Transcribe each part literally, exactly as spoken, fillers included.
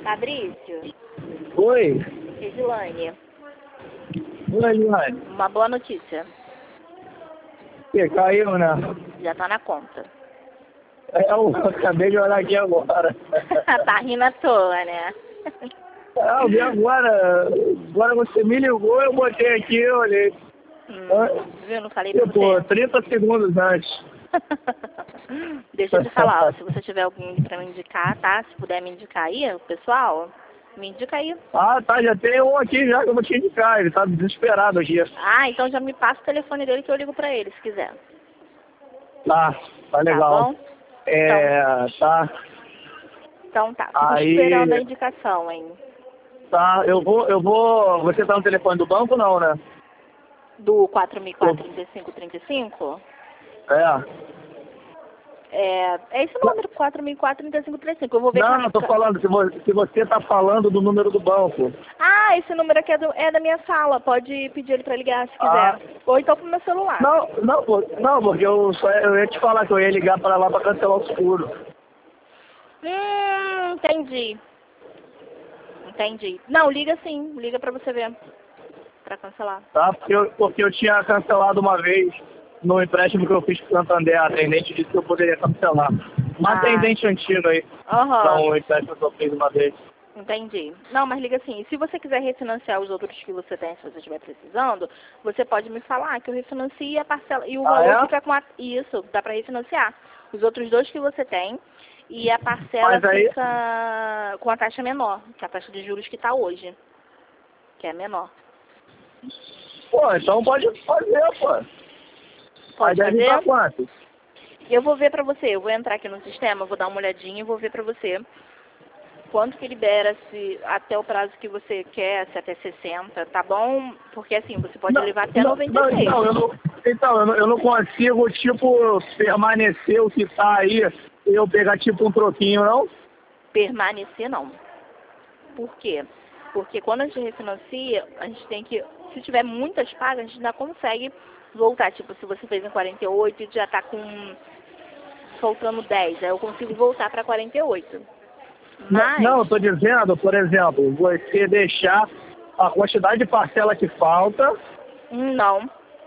Fabrício, Oi. Edilane, Oi, Luane. uma boa notícia. Que caiu, né? Já tá na conta. É, Eu acabei de olhar aqui agora. Tá rindo à toa, né? Ah, eu vi agora. Agora você me ligou, eu botei aqui, eu olhei. Hum, viu? Não falei pra Tipo, você. trinta segundos antes. Deixa eu te falar, ó, se você tiver alguém pra me indicar, tá? Se puder me indicar aí, o pessoal, me indica aí. Ah, tá, já tem um aqui já que eu vou te indicar. Ele tá desesperado aqui. Ah, então já me passa o telefone dele que eu ligo pra ele, se quiser. Tá, tá legal. Tá bom? É, tá. Então tá, fico Aí, esperando a indicação, hein? tá, eu vou, eu vou. Você tá no telefone do banco não, né? Do quatro mil e quatro, trinta e cinco, trinta e cinco? É. É, é esse número, quatro mil e quatro, trinta e cinco, trinta e cinco. Eu vou ver Não, com eu tô a... falando, se você, se você tá falando do número do banco. Ah, esse número aqui é, do, é da minha sala. Pode pedir ele pra ligar se quiser. Ah. Ou então pro meu celular. Não, não, pô, não, porque eu, só, eu ia te falar que eu ia ligar para lá para cancelar o seguro. Hum, entendi. Entendi. Não, liga sim. Liga pra você ver. Pra cancelar. Tá? Porque eu, porque eu tinha cancelado uma vez no empréstimo que eu fiz pro Santander. A atendente disse que eu poderia cancelar. Uma Ah. atendente antiga aí. Aham. Pra um empréstimo que eu fiz uma vez. Entendi. Não, mas liga assim, se você quiser refinanciar os outros que você tem, se você estiver precisando, você pode me falar que eu refinancio e a parcela e o Ah, valor é? fica com a, isso, dá para refinanciar. Os outros dois que você tem e a parcela Mas aí- fica com a taxa menor, que é a taxa de juros que está hoje, que é menor. Pô, então pode fazer, pô. Pode Mas deve ir pra fazer? quanto? Eu vou ver para você, eu vou entrar aqui no sistema, vou dar uma olhadinha e vou ver para você quanto que libera se até o prazo que você quer, se até sessenta, tá bom? Porque assim, você pode Não, levar até não, noventa não, e seis. então, eu não, então eu, não, eu não consigo, tipo, permanecer o que tá aí e eu pegar, tipo, um troquinho, não? Permanecer não. Por quê? Porque quando a gente refinancia, a gente tem que, se tiver muitas pagas, a gente ainda consegue voltar. Tipo, se você fez em quarenta e oito e já tá com faltando dez, aí eu consigo voltar para quarenta e oito. Mas Não, eu tô dizendo, por exemplo, você deixar a quantidade de parcela que falta não.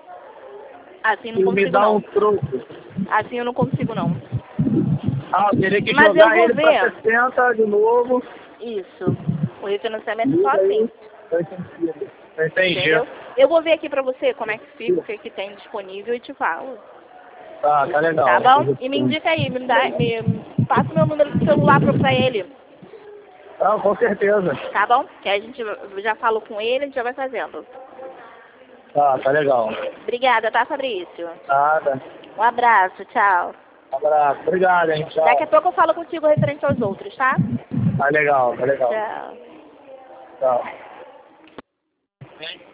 Assim eu não e me consigo dar um não. troco. Assim eu não consigo não. Ah, eu teria que Mas eu jogar vou ele pra ver. sessenta de novo. Isso. O refinanciamento é só Liga assim. aí. Eu entendi. Eu entendi. Entendeu? Eu vou ver aqui pra você como é que fica, o que, que tem disponível e te falo. Tá, tá legal. Tá bom? E me indica aí, me, dá, me passa o meu número de celular pra, pra ele. Ah, com certeza. Tá bom? Que aí a gente já falou com ele, a gente já vai fazendo. Tá, tá legal. Obrigada, tá, Fabrício? Nada. Um abraço, tchau. Um abraço. Obrigado, hein. Tchau. Daqui a pouco eu falo contigo referente aos outros, tá? Tá legal, tá legal. Tchau. Tchau.